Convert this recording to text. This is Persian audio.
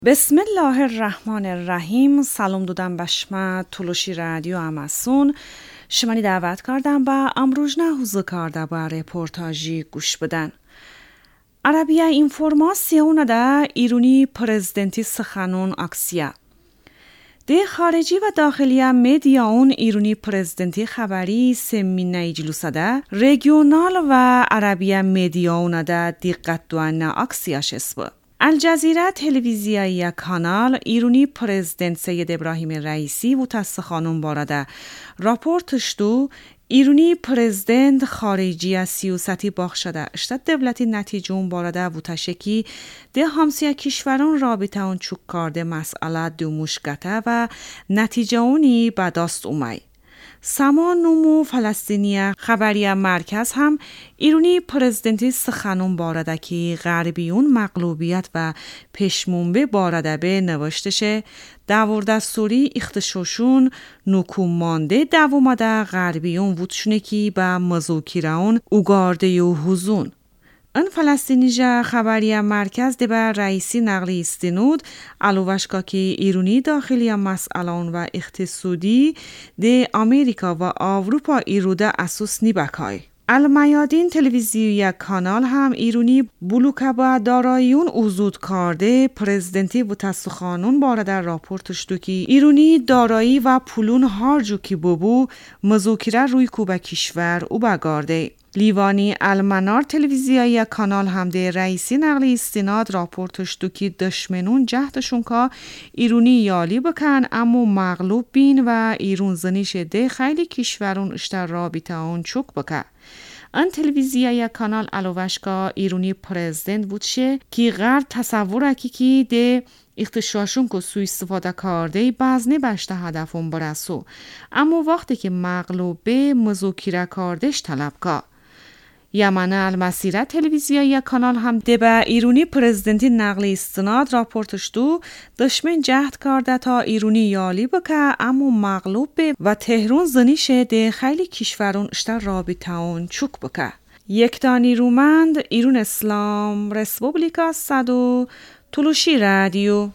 بسم الله الرحمن الرحیم. سلام دادم به شما تلوشی رادیو اماسون. شمانی دعوت کردم با امروزنه حوزه کرده با رپورتاجی گوش بدن. عربیه اینفورماسیون ده ایرونی پرزیدنتی سخنون اکسیه. ده خارجی و داخلی مدیاون ایرونی پرزیدنتی خبری سمینه جلوسه ده رژیونال و عربیه مدیاون ده دقت دوانه اکسیاش اسبه. الجزیره تلویزیایی کانال ایرونی پرزیدنت سید ابراهیم رئیسی و تسخانون بارده راپورتش دو ایرونی پرزیدنت خارجی سیاستی باخ شده اشتد دولتی نتیجون بارده و تشکی ده همسیه کشوران رابطه اون چوک کرده مسئله دو مشکته و نتیجه اونی به دست اومای. سامان نمو فلسطینی خبری مرکز هم ایرونی پرزیدنتی سخنون بارده که غربیون مغلوبیت و پشمونبه بارده به نوشتشه داوردستوری اختشاشون نکوم مانده دوامده غربیون وودشونه که به مذاکرهون اوگارده و حزون. ان فلسطینیجا خبری مرکز ده بر رئیسی نقلی استنود علوشکا که ایرونی داخلی مسئلان و اقتصادی ده امریکا و اروپا ایروده اساس نیبکای. المیادین تلویزیوی کانال هم ایرونی بلوکه با داراییون اوزود کرده پرزیدنتی و تسخانون باره در راپورتش دو که ایرونی دارایی و پولون هارجو که ببو مذاکره روی کوبه کشور او بگارده. لیوانی المنار تلویزیایی کانال هم ده رئیسی نقلی استناد راپورتش دو که دشمنون جهدشون که ایرونی یالی بکن اما مغلوب بین و ایرون زنیش ده خیلی کشورون اشتر رابطه اون چوک بکن. ان تلویزیایی کانال علوشکا ایرونی پرزیدنت بودشه که غرب تصوره که ده اختشاشون که سوی استفاده کرده بازنه بشته هدفون برسو اما وقتی که مغلوبه مذاکره کردش طلب که یمن المسیره تلویزیایی کانال هم ده به ایرونی پرزیدنتی نقلی استناد راپورتش دو دشمن جهد کرده تا ایرونی یالی بکه اما مغلوب به و تهران زنیشه ده خیلی کشورون اشتر رابطه اون چوک بکه. یک دانی رومند ایرون اسلام رسپوبلیکا صدو تلوشی رادیو